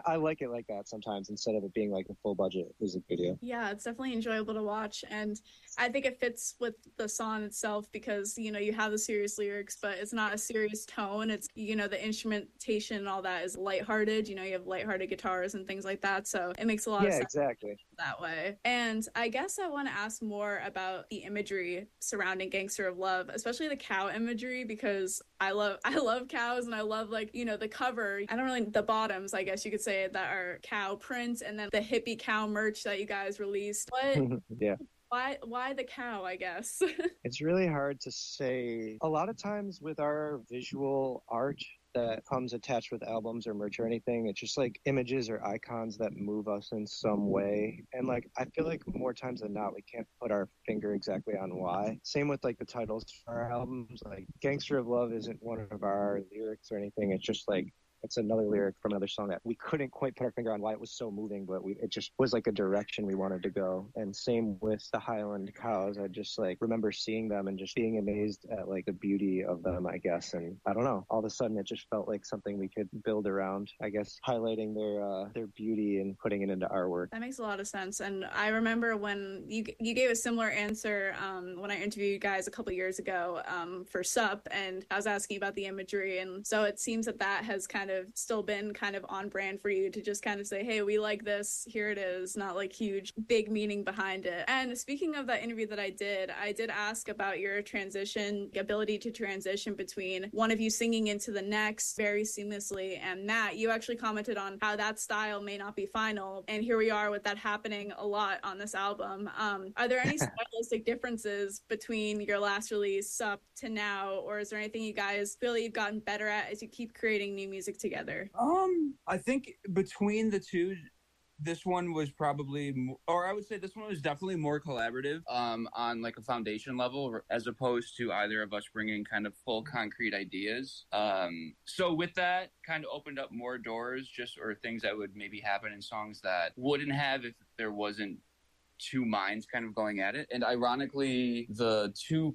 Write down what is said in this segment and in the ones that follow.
I like it like that sometimes instead of it being like a full budget music video. Yeah, it's definitely enjoyable to watch. And I think it fits with the song itself because, you know, you have the serious lyrics, but it's not a serious tone. It's, you know, the instrumentation and all that is lighthearted. You know, you have lighthearted guitars and things like that. So it makes a lot of sense exactly that way. And I guess I want to ask more about the imagery surrounding Gangster of Love, especially the cow imagery, because I love cows, and I love, like, you know, the cover. I don't really, the bottoms, I guess you could say, that are cow prints, and then the hippie cow merch that you guys released. What? Yeah. Why the cow, I guess? It's really hard to say. A lot of times with our visual art that comes attached with albums or merch or anything, it's just like images or icons that move us in some way. And like, I feel like more times than not, we can't put our finger exactly on why. Same with like the titles for our albums. Like Gangster of Love isn't one of our lyrics or anything. It's just like, it's another lyric from another song that we couldn't quite put our finger on why it was so moving, but it just was like a direction we wanted to go. And same with the Highland cows. I just like remember seeing them and just being amazed at like the beauty of them, I guess. And I don't know, all of a sudden it just felt like something we could build around, I guess, highlighting their beauty and putting it into our work. That makes a lot of sense. And I remember when you gave a similar answer when I interviewed you guys a couple years ago for SUP, and I was asking about the imagery. And so it seems that has kind of still been kind of on brand for you to just kind of say, hey, we like this, here it is, not like huge big meaning behind it. And speaking of that interview that I did ask about your ability to transition between one of you singing into the next very seamlessly. And Matt, you actually commented on how that style may not be final, and here we are with that happening a lot on this album. Are there any stylistic differences between your last release, SUP, to now, or is there anything you guys feel you've gotten better at as you keep creating new music together? I think between the two, this one was probably, or I would say this one was definitely more collaborative on like a foundation level, as opposed to either of us bringing kind of full concrete ideas. So with that, kind of opened up more doors, or things that would maybe happen in songs that wouldn't have if there wasn't two minds kind of going at it. And ironically, the two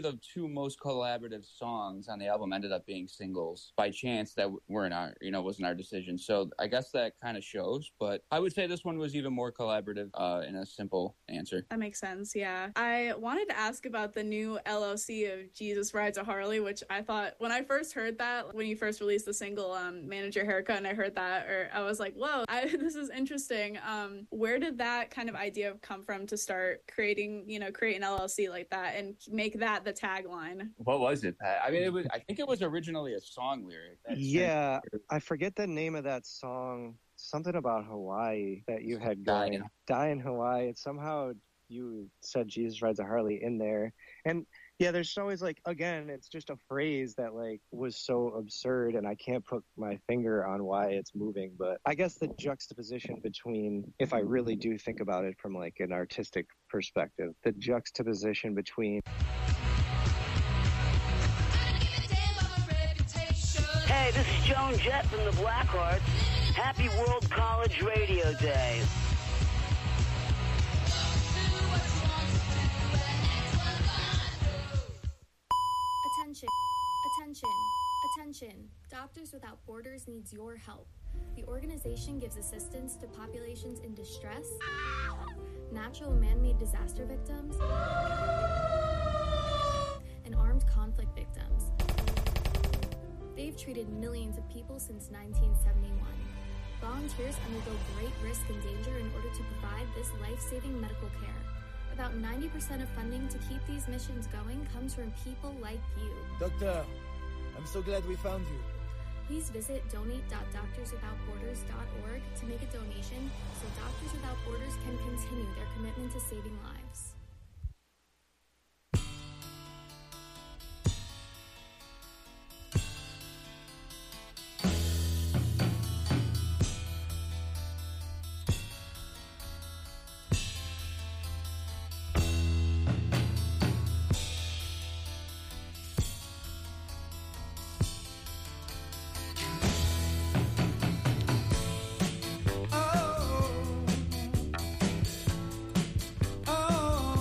most collaborative songs on the album ended up being singles by chance that weren't wasn't our decision. So I guess that kind of shows, but I would say this one was even more collaborative in a simple answer. That makes sense. Yeah. I wanted to ask about the new LLC of Jesus Rides a Harley, which I thought when I first heard that, when you first released the single Manager Haircut, and I heard that, I was like, whoa, this is interesting. Where did that kind of idea come from to start create an LLC like that and make that the tagline? What was it, Pat? I mean, I think it was originally a song lyric. Yeah, I forget the name of that song. Something about Hawaii that you had going. Die in Hawaii. It's somehow you said Jesus Rides a Harley in there. And yeah, there's always like, again, it's just a phrase that like was so absurd and I can't put my finger on why it's moving. But I guess the juxtaposition between, if I really do think about it from like an artistic perspective, the juxtaposition between... Hey, this is Joan Jett from the Blackhearts. Happy World College Radio Day. Attention. Doctors Without Borders needs your help. The organization gives assistance to populations in distress, natural and man-made disaster victims, and armed conflict victims. They've treated millions of people since 1971. Volunteers undergo great risk and danger in order to provide this life-saving medical care. About 90% of funding to keep these missions going comes from people like you. Doctor, I'm so glad we found you. Please visit donate.doctorswithoutborders.org to make a donation so Doctors Without Borders can continue their commitment to saving lives. Oh,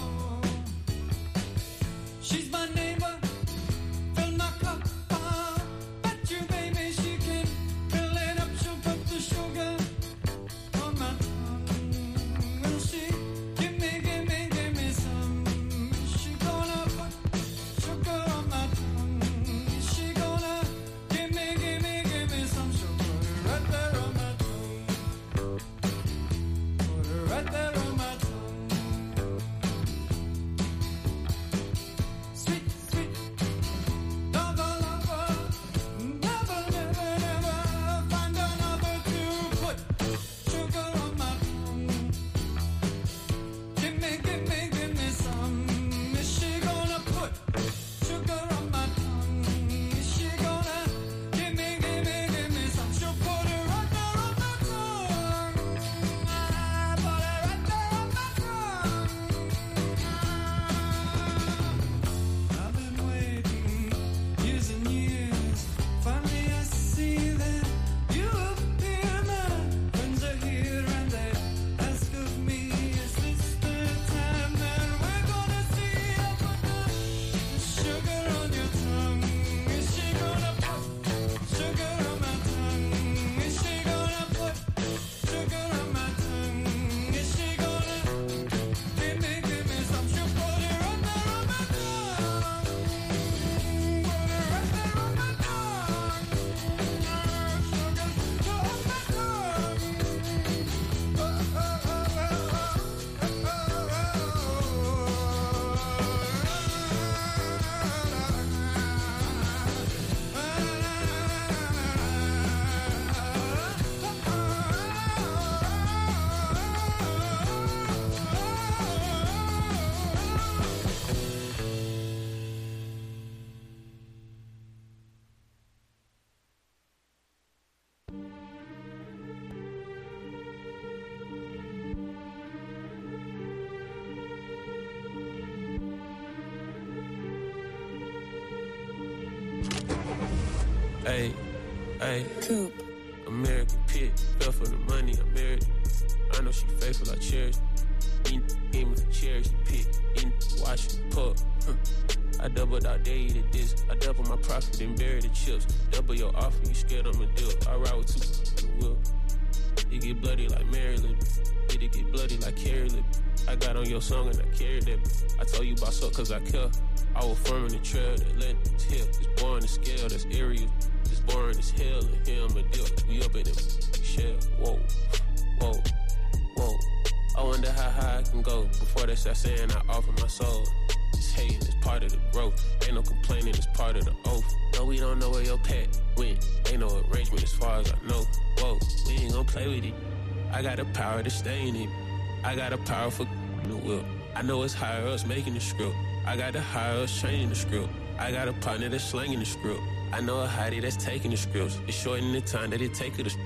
Hey, Coop. American pit, fell for the money, I married. I know she faithful, I cherish. Game with cherish the pit, in watching pup. I doubled out there, eat this. I double my profit and bury the chips. Double your offer, you scared I'm a deal. I ride with two in the wheel. It get bloody like Mary Lip. It get bloody like Carrie Lip. I got on your song and I carried that. I told you about so cause I care. I was firm in the trail that led to hill. It's boring to scale, that's area. It's boring as hell and here I'm a deal. We up at them shell. Whoa, whoa, whoa. I wonder how high I can go before they start saying I offer my soul. Just hating is part of the growth. Ain't no complaining, it's part of the oath. No, we don't know where your pet went. Ain't no arrangement as far as I know. Whoa, we ain't gon' play with it. I got the power to stay in it. I got a power for the will. I know it's higher ups making the script. I got the higher ups changing the script. I got a partner that's slanging the script. I know a hottie that's taking the scripts. It's shortening the time that it take her to.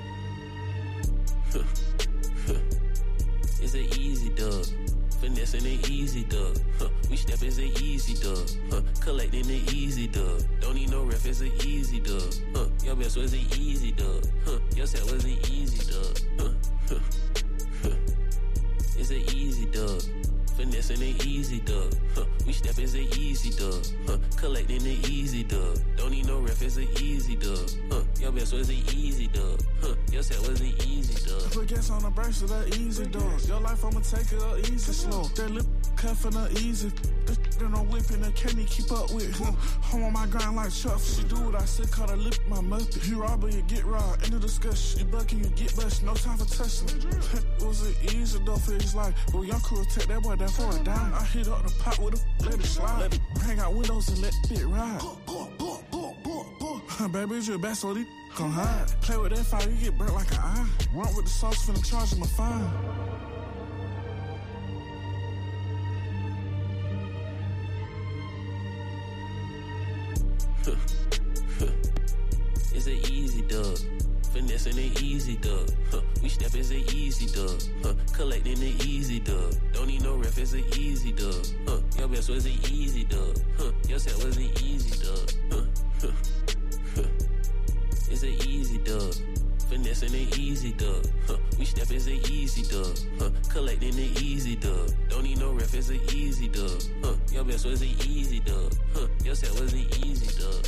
It's an easy dub. Finessing an easy dub. We step is an easy dub. Collecting an easy dub. Don't need no ref, it's an easy dub. Your best was an easy dub. Your set was an easy dub. It's an easy dub. Finessing an easy dub. We step is an easy dub. Collecting an easy dub. Don't need no ref, it's an easy dub. Your best was an easy dub. Your set was an easy dub. Put gas on the brakes of that easy dub. Your life, I'ma take it up easy slow. That lip cuffing her easy. Then I'm whipping her, can't keep up with. I'm on my grind like Chuff. She do what I said, call her lip my muppet. You rob or you get robbed, in the discussion. You bucking, you get busted, no time for tussling. It was an easy dub for his life. But young crew take that boy down for a dime. I hit up the pot with a let it slide. Let it hang out windows and let it ride. Baby, it's your best, so they gon' hide. Play with that fire, you get burnt like an eye. Run with the sauce, finna charge him a fine. It's an easy dub. Finessing an easy dub. We step is an easy dub. Collecting an easy dub. Don't need no ref, it's an easy dub. Your best was an easy dub. Your set was an easy dub. It's an easy dub. Finessing an easy dub. We step is an easy dub. Collecting an easy dub. Don't need no ref, it's an easy dub. Your best was an easy dub. Your set was an easy dub.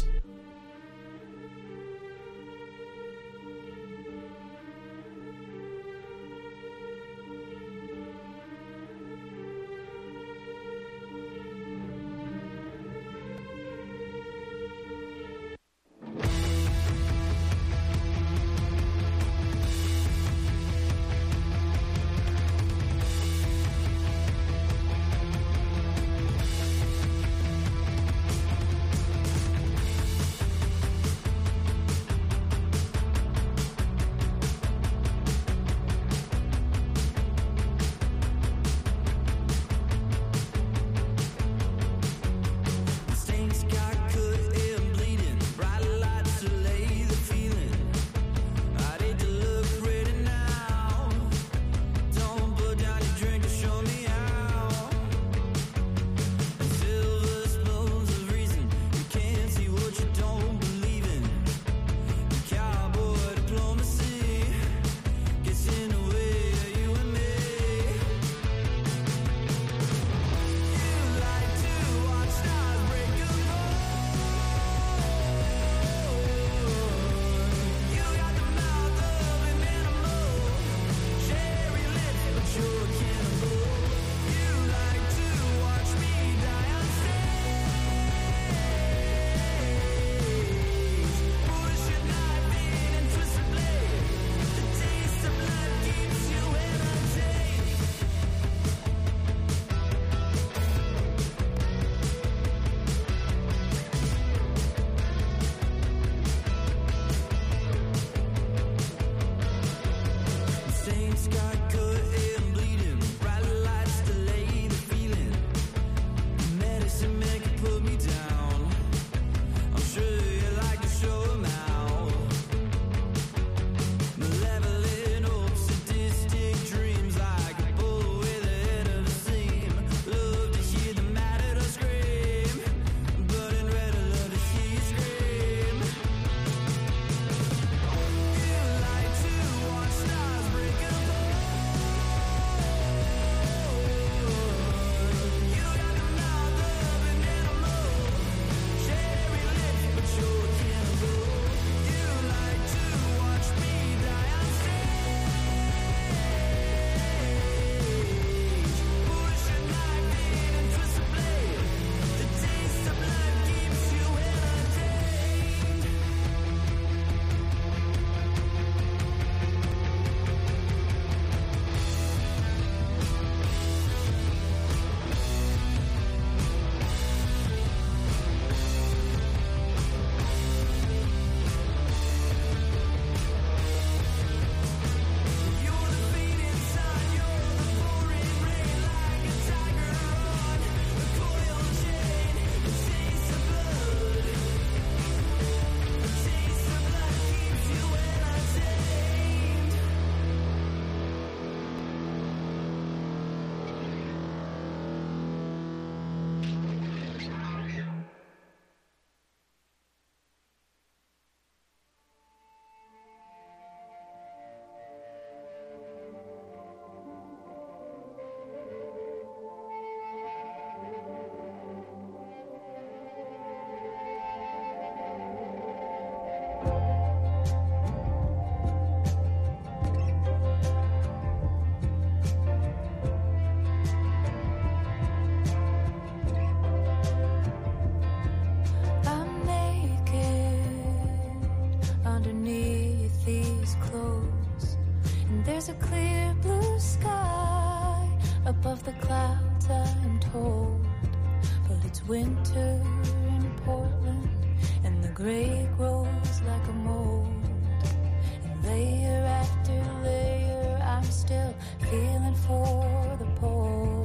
There's a clear blue sky above the clouds, I'm told, but it's winter in Portland and the gray grows like a mold, and layer after layer I'm still feeling for the poles.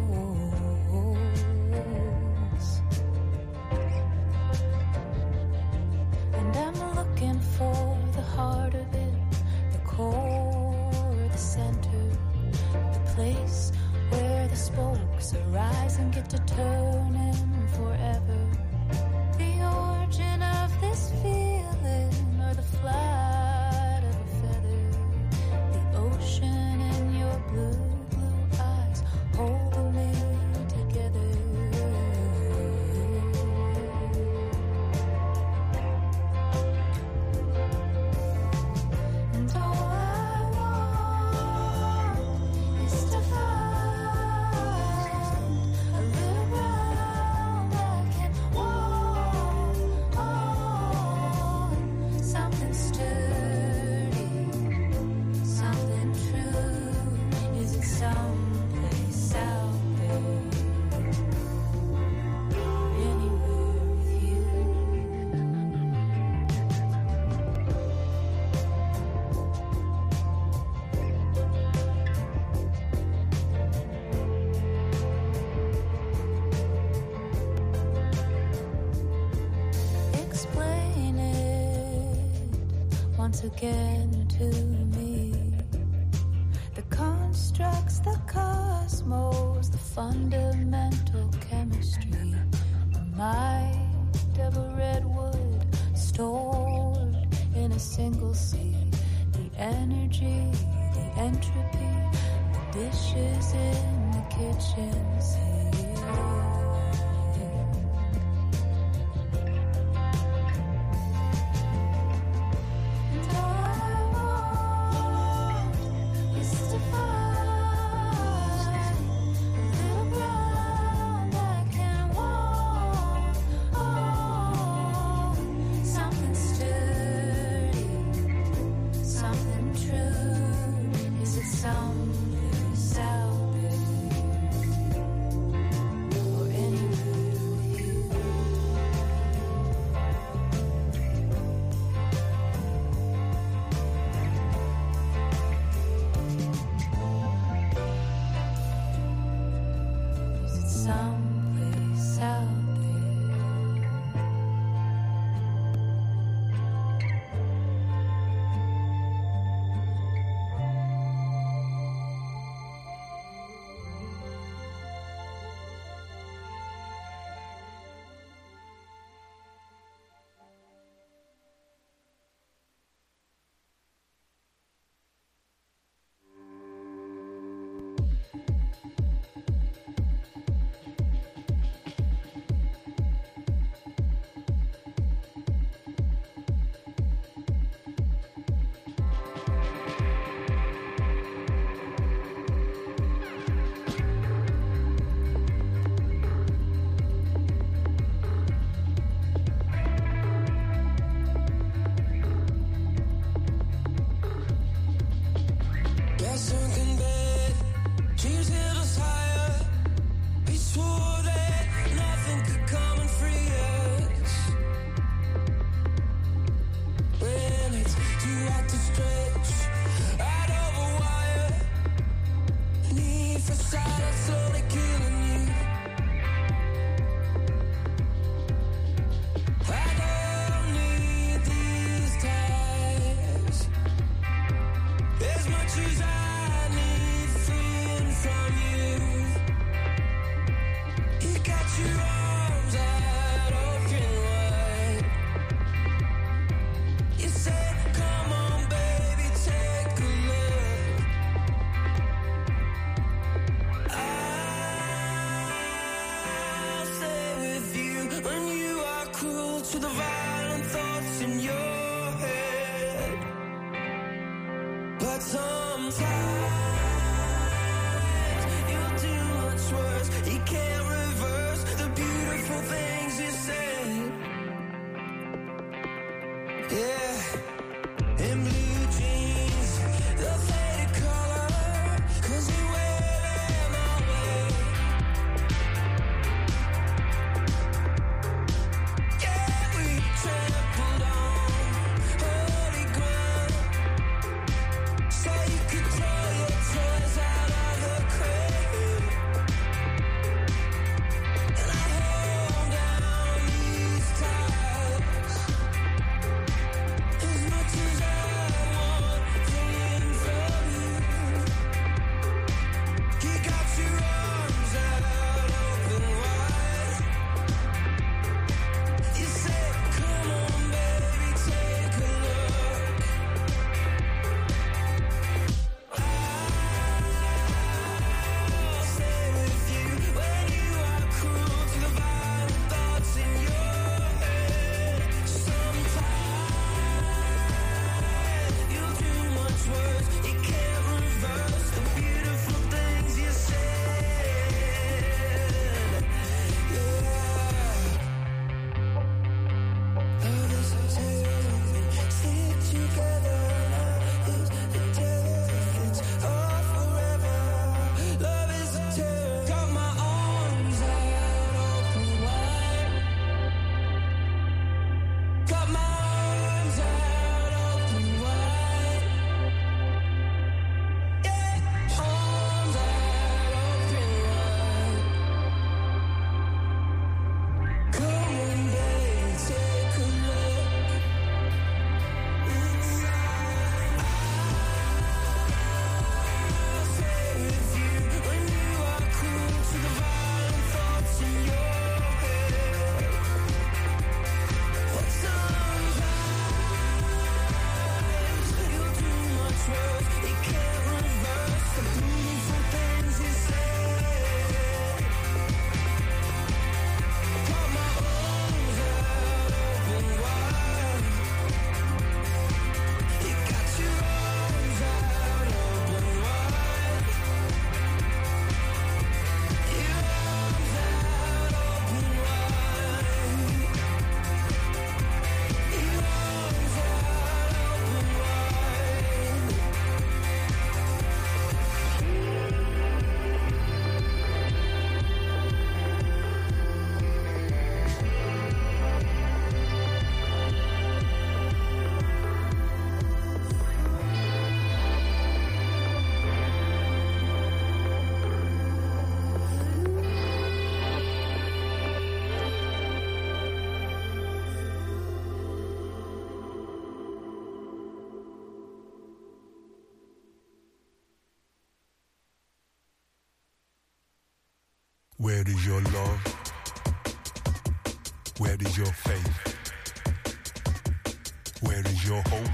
And I'm looking for the heart of it, the core, the center, the place where the spokes arise and get to turning forever. The origin of this feeling, or the flight of a feather, the ocean in your blue, blue eyes holding me together. And all I want is to find a little ground I can walk on, something sturdy, something true. Is it someplace out there, anywhere with you? Explain it once again to me. The constructs, the cosmos, the fundamental chemistry, the might of a redwood stored in a single seed, the energy, the entropy, the dishes in the kitchen sink. And all I want is to find a little ground I can walk on, something sturdy, something true. Is it someplace out there, or anywhere with you? Is it someplace out there? Got sunken bed, dreams held us higher. We swore that nothing could come and free us. When it's too hot to stretch out of a wire, need for silence slowly killing you. I don't need these times as much as I need freeing from you. You got your arms out open wide. You said, come on, baby, take a look. I'll stay with you when you are cruel to the violent thoughts in your head. But some Where is your love? Where is your faith? Where is your hope?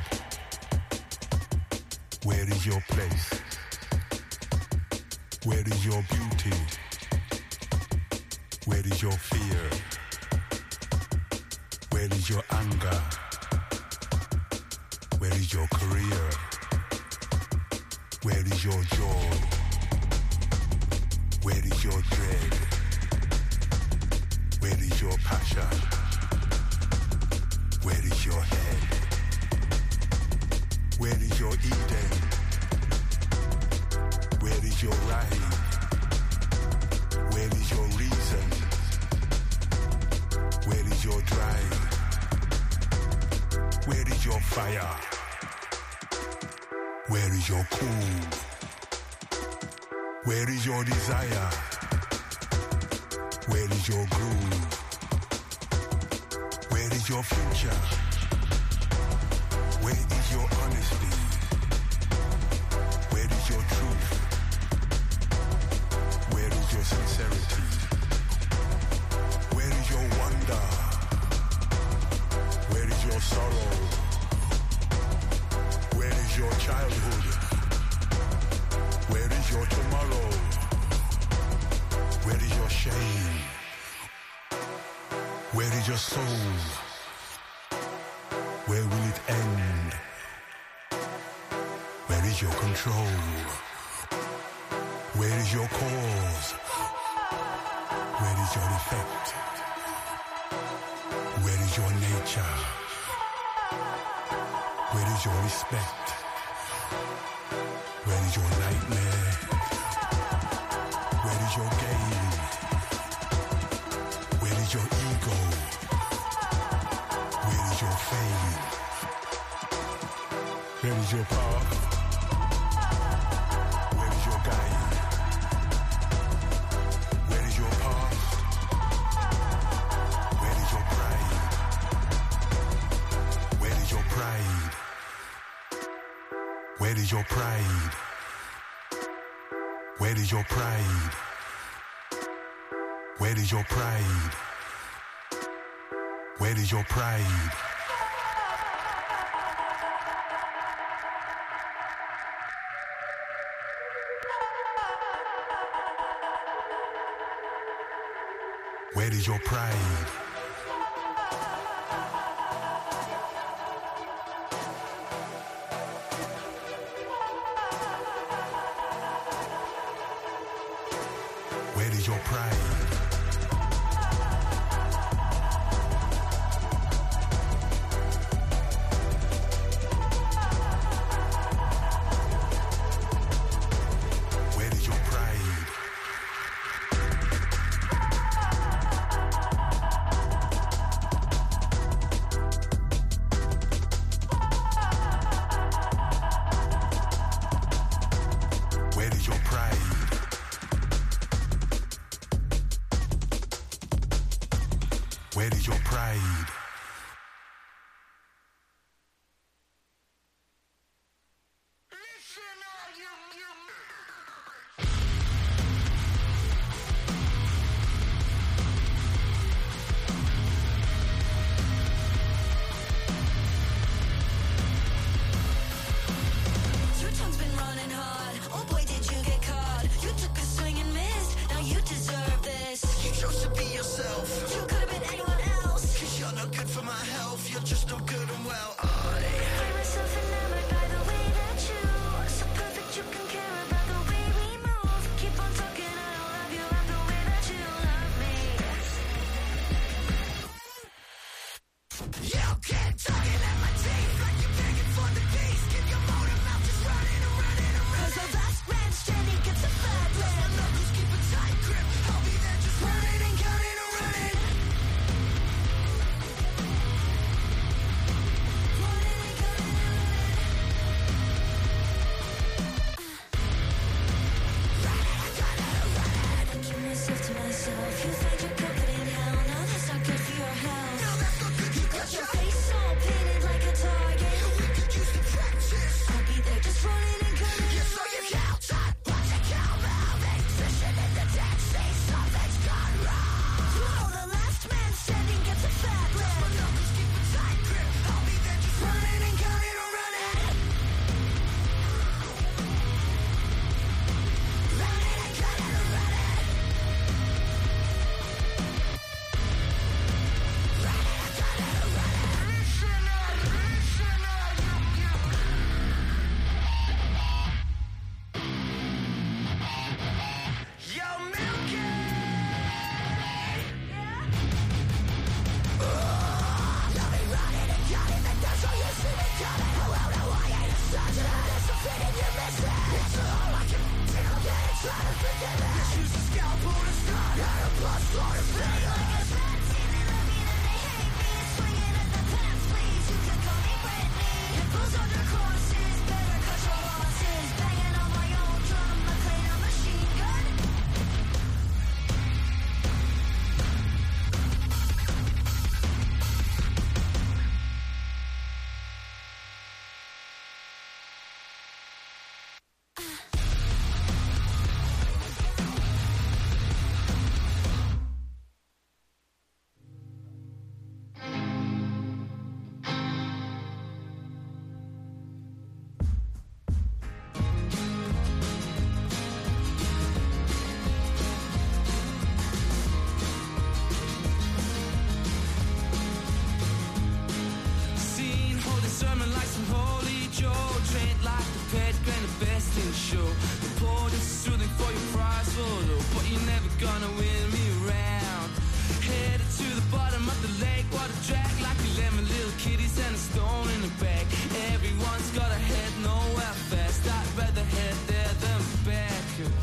Where is your place? Where is your beauty? Where is your fear? Where is your anger? Where is your career? Where is your joy? Where is your dread? Where is your passion? Where is your head? Where is your Eden? Where is your right? Where is your reason? Where is your drive? Where is your fire? Where is your cool? Where is your desire? Where is your groove? Where is your future? Where is your honesty? Where is your truth? Where is your sincerity? Where is your wonder? Where is your sorrow? Where is your childhood? Where is your tomorrow? Where is your shame? Where is your soul? Where will it end? Where is your control? Where is your cause? Where is your effect? Where is your nature? Where is your respect? Where is your nightmare? Where is your game? Where is your ego? Where is your fame? Where is your path? Where is your guide? Where is your past? Where is your pride? Where is your pride? Where is your pride? Where is your pride? Where is your pride? Where is your pride? Where is your pride? Where is your pride? Where is your pride? Where is your pride? Where is your pride? Your tongue's been running hard. Oh boy, did you get caught. You took a swing and missed. Now you deserve this. You chose to be yourself. You could have been anyone else. 'Cause you're no The poor just soothing for your prize photo, but you're never gonna win me around. Headed to the bottom of the lake, water drag like 11 little kitties and a stone in the bag. Everyone's got a head nowhere fast. I'd rather head there than back.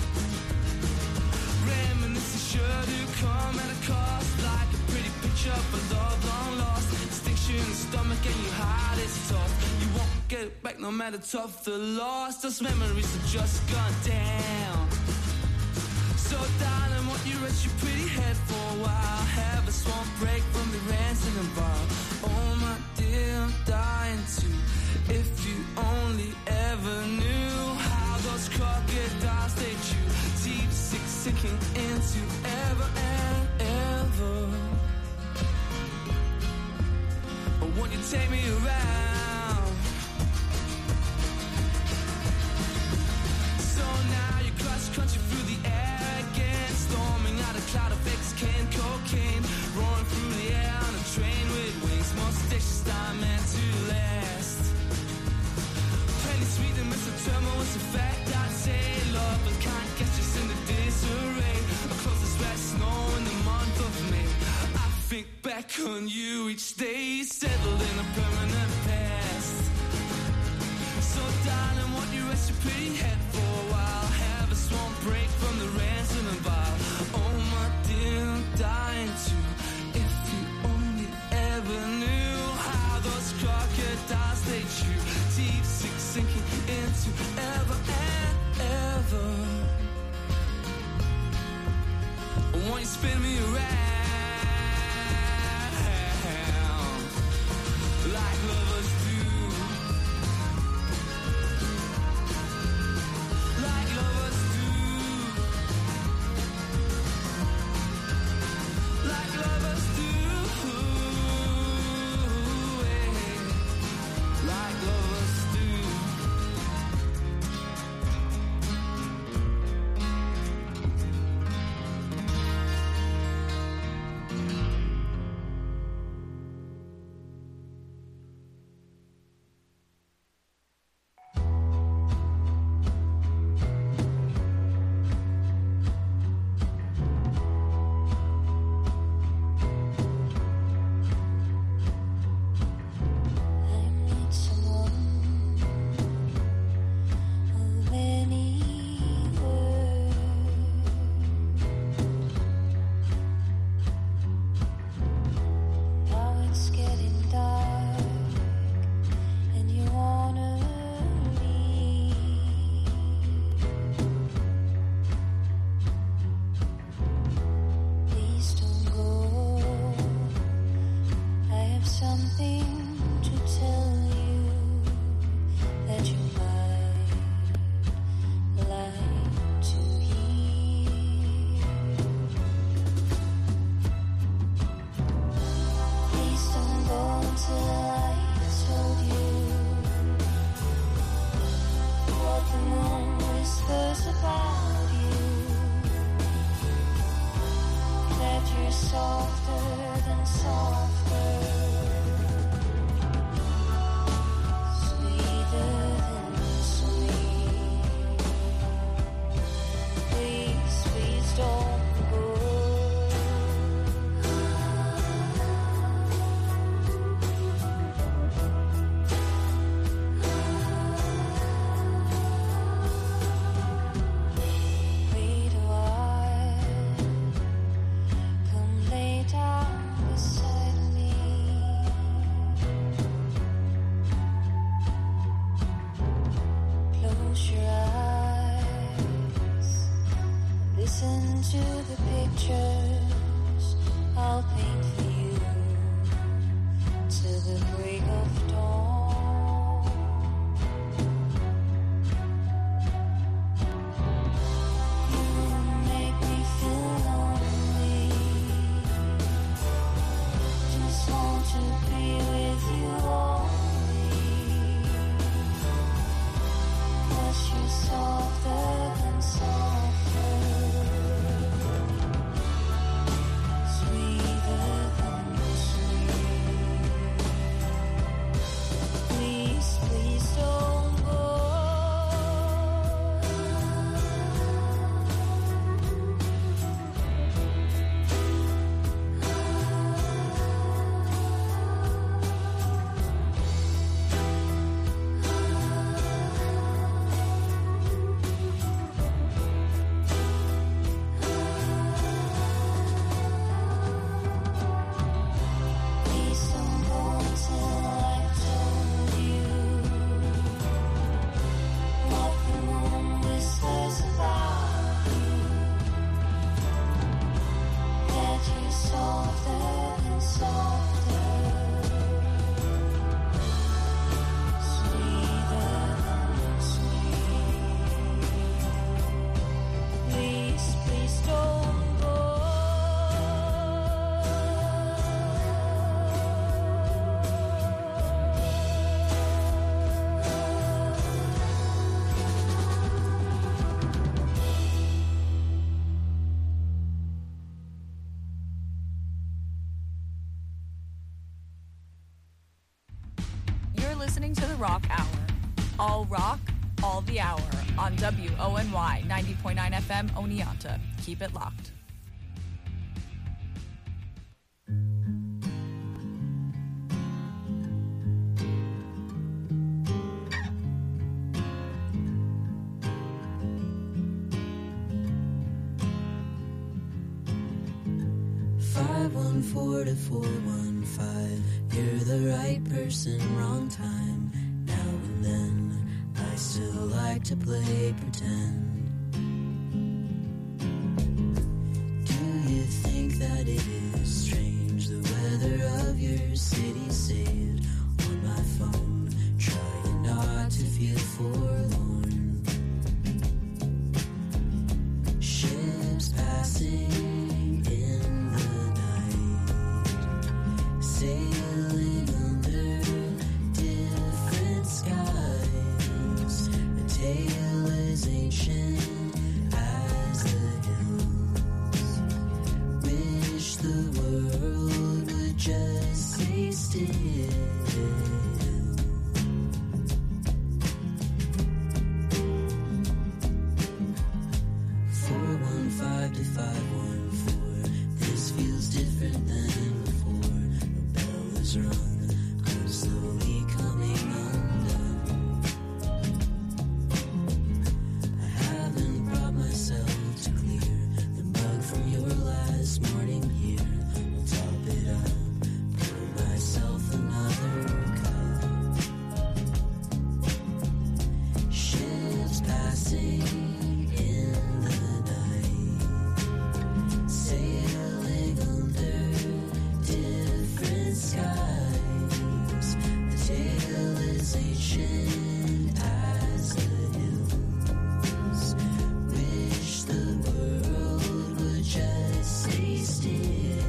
Reminiscence sure to come at a cost, like a pretty picture of a love long lost. Distinction in the stomach and your heart is tough. You won't get it back no matter tough the loss. Those memories have just gone down. So darling, won't you rest your pretty head for a while? Have a swamp break from the ransom and bar. Oh my dear, I'm dying to. If you only ever knew how those crocodiles they chew, deep sick sinking into ever and ever. Or won't you take me around? So now you cross country through the air again, storming out a cloud of Mexican cocaine, roaring through the air on a train with wings. Most dishes time meant to last. Plenty sweet and Mr. Turbo was a fact. I'd say love, but can't get just in the disarray. A closest red snow in the month of May. I think back on you each day, settled in a permanent past. So darling, won't you rest your pretty head for a while? Have a swamp break from the ransom and vial. Oh my dear, I'm dying to. If you only ever knew how those crocodiles they chew, deep sick sinking into ever and ever. Won't you spin me around like lovers do? Like lovers do. Like lovers do. Like lovers do. listening to The Rock Hour. All rock, all the hour on WONY 90.9 FM Oneonta. Keep it locked. To 415, you're the right person, wrong time. Now and then, I still like to play pretend. Do you think that it is strange the weather of your city saved on my phone, trying not to feel forlorn? Ships passing sailing under different skies. A tale as ancient as the hills. Wish the world would just stay still. 415 to 514. This feels different than before. Wrong. I'm slowly coming undone. I haven't brought myself to clear the mug from your last morning here. I'll top it up, pour myself another cup. Ships passing in the night, sailing under different skies. Ancient as the hills. Wish the world would just stay still.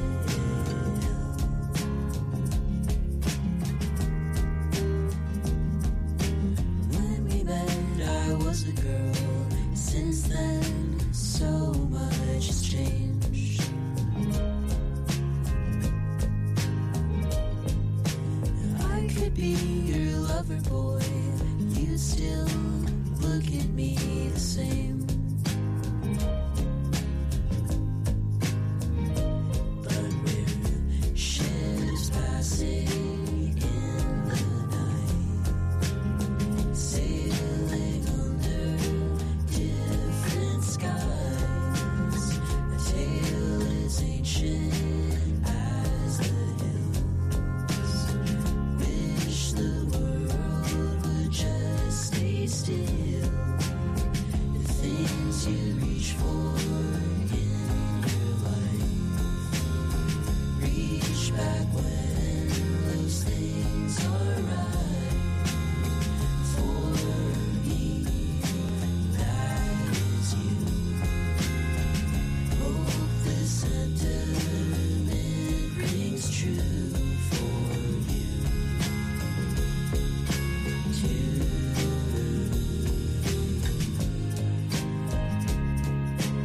When we met, I was a girl. Since then, so much has changed. I could be your lover boy, you still look at me the same. But we're ships passing in the night, sailing under different skies. A tale as ancient as the hills. Wish the world would just stay still. The things you reach for in your life, reach back when those things are right. For me, that is you. Hope this sentiment rings true for you too.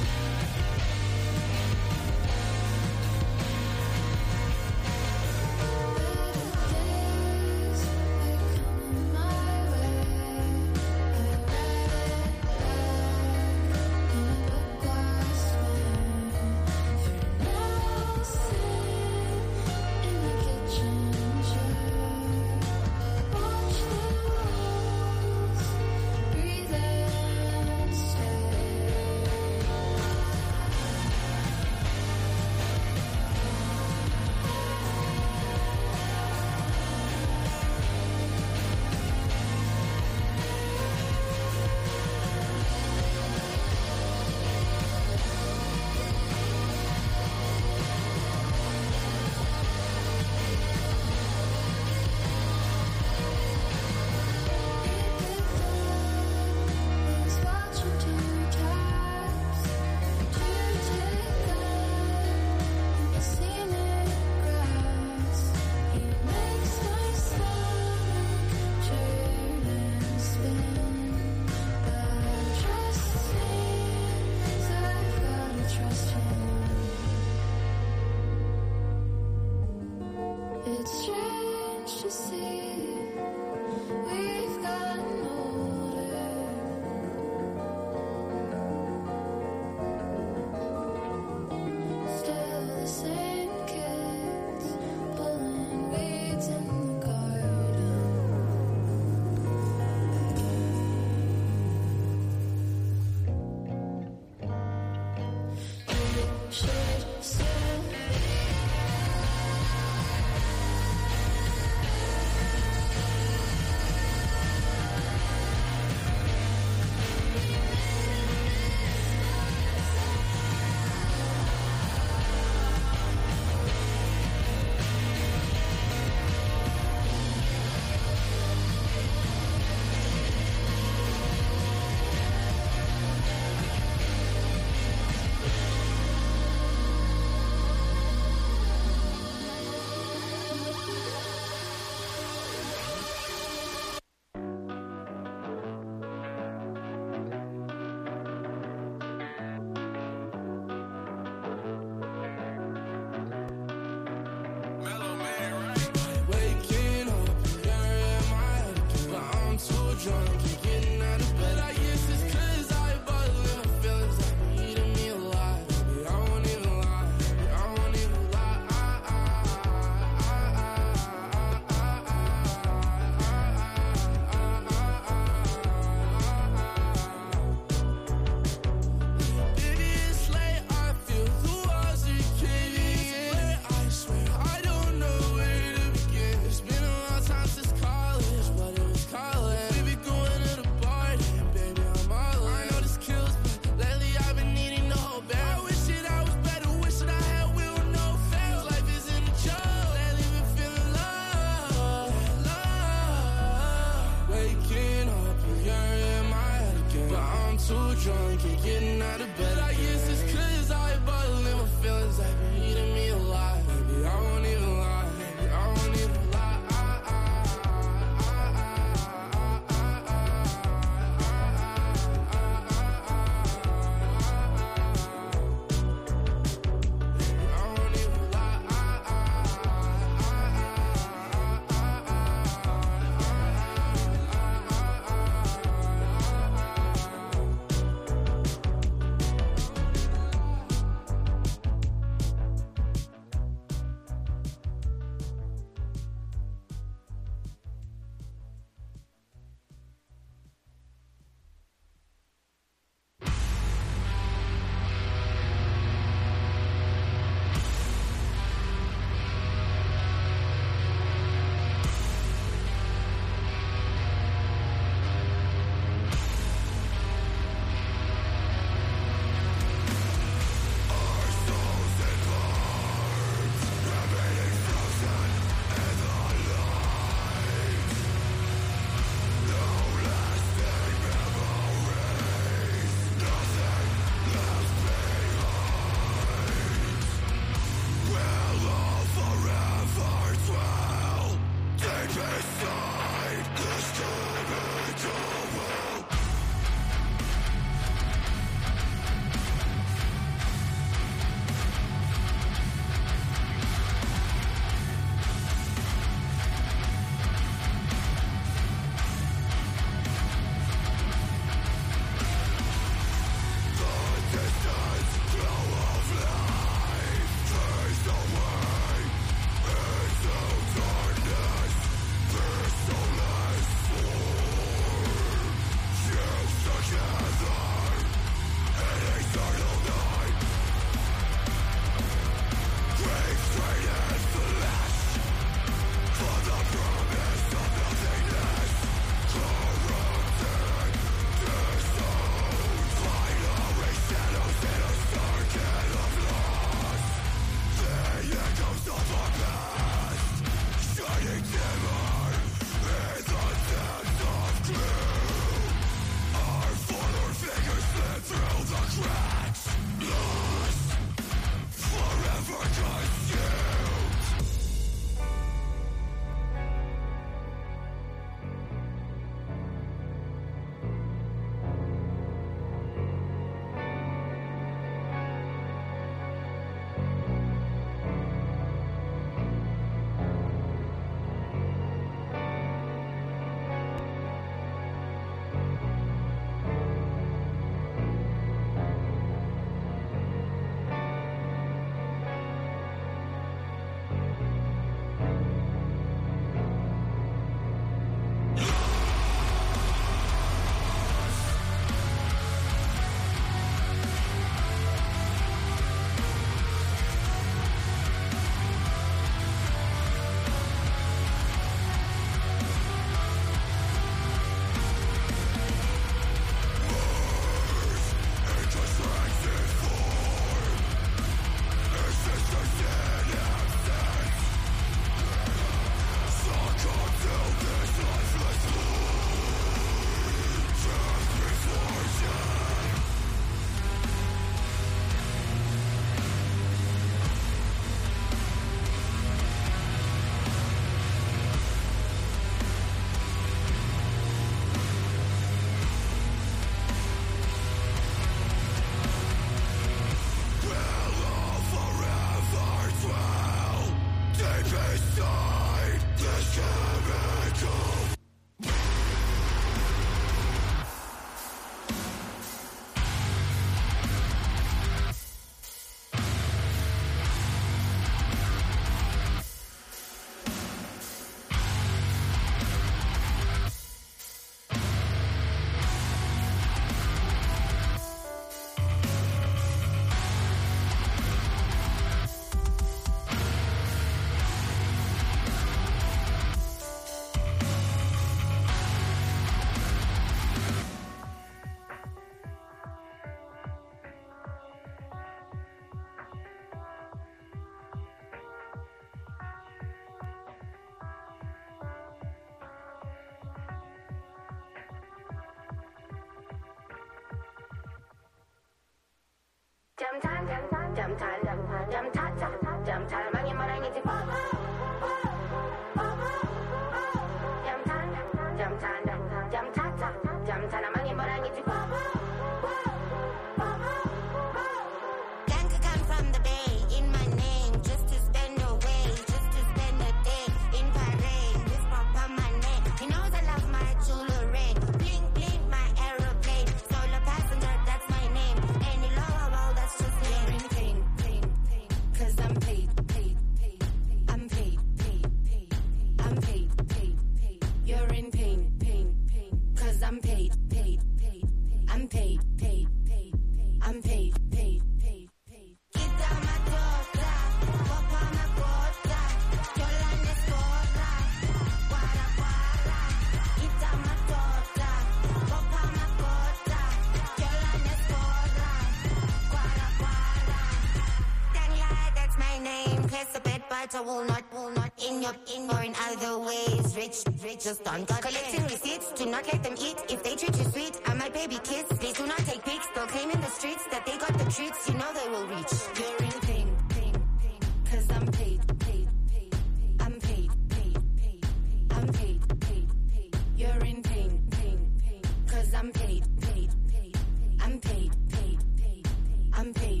I will not in or in other ways. Rich, just on God. Collecting receipts, do not let them eat. If they treat you sweet, I'm my baby kids. Please do not take pics. They'll claim in the streets that they got the treats. You know they will reach. You're in pain, cause I'm paid. I'm paid. I'm paid. You're in pain, cause I'm paid. I'm paid. I'm paid.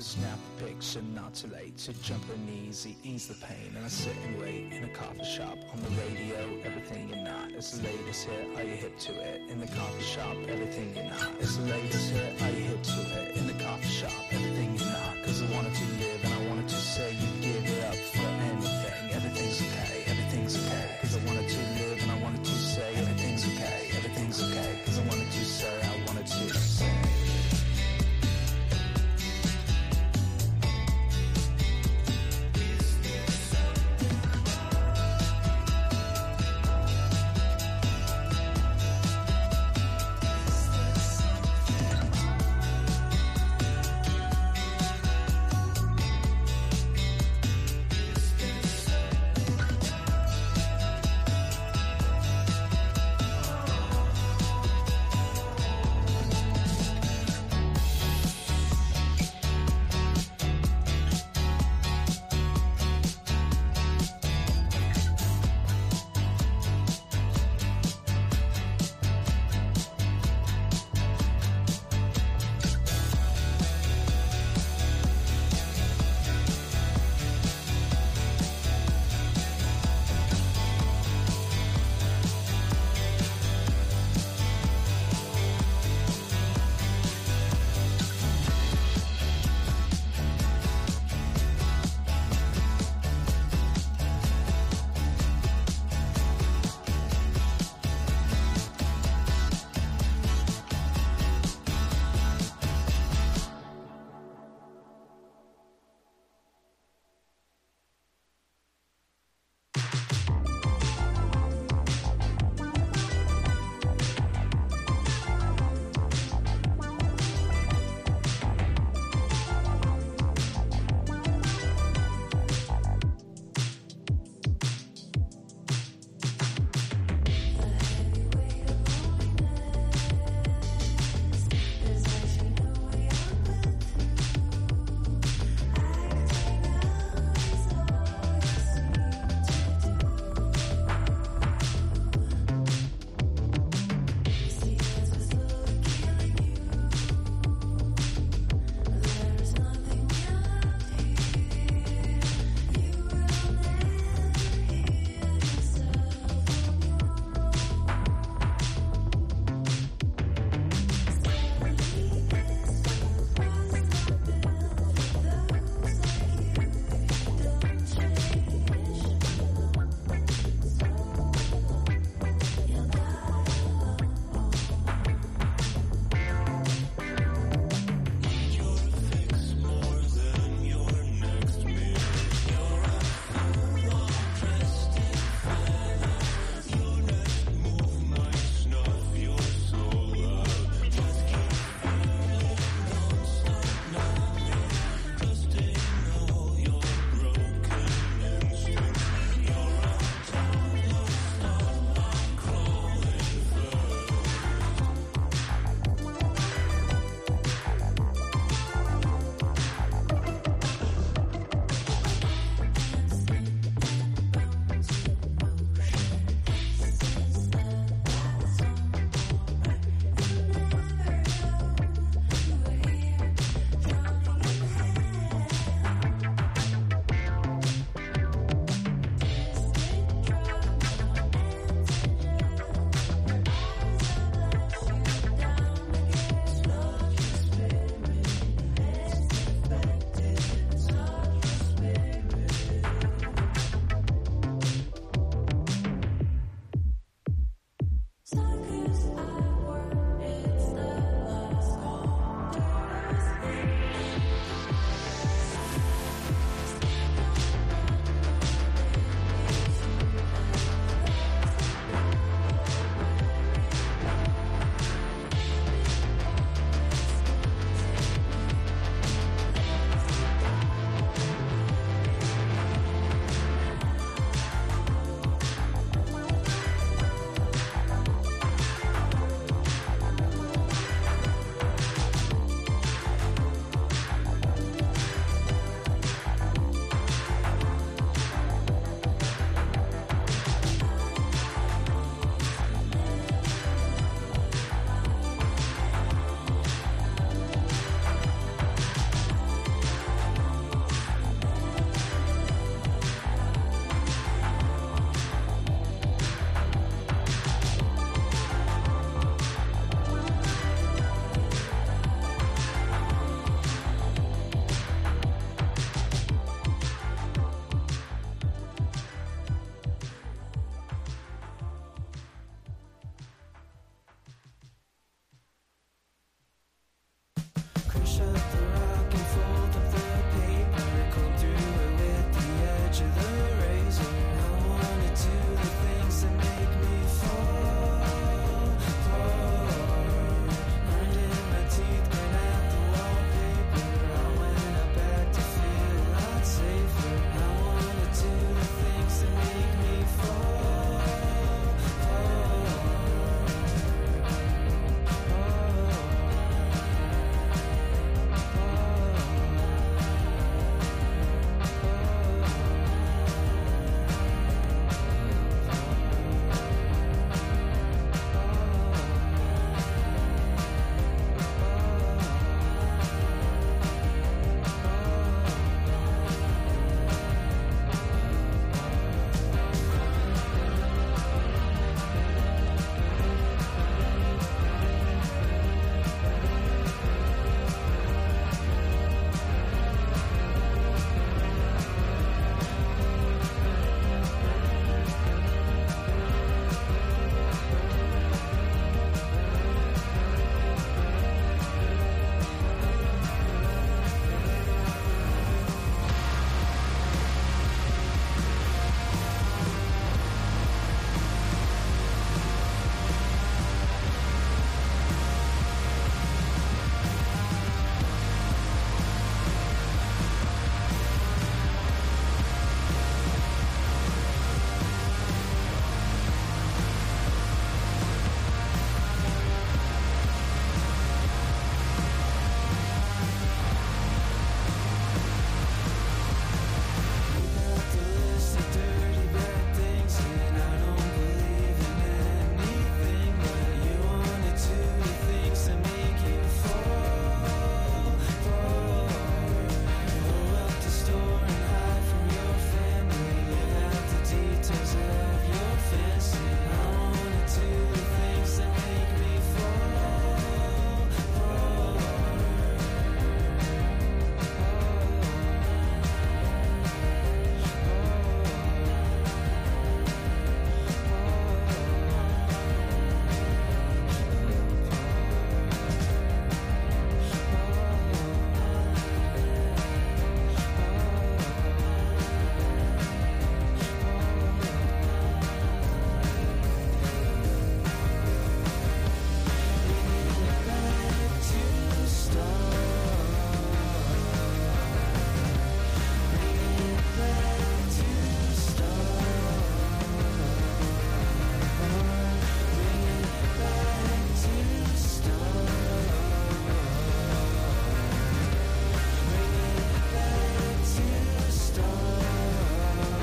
snap a picture, not too late to jump in easy, ease the pain. And I sit and wait in a coffee shop, on the radio, everything you're not. It's the latest hit, are you hip to it? In the coffee shop, everything you're not. It's the latest hit, are you hip to it? In the coffee shop, everything you're not. Cause I wanted to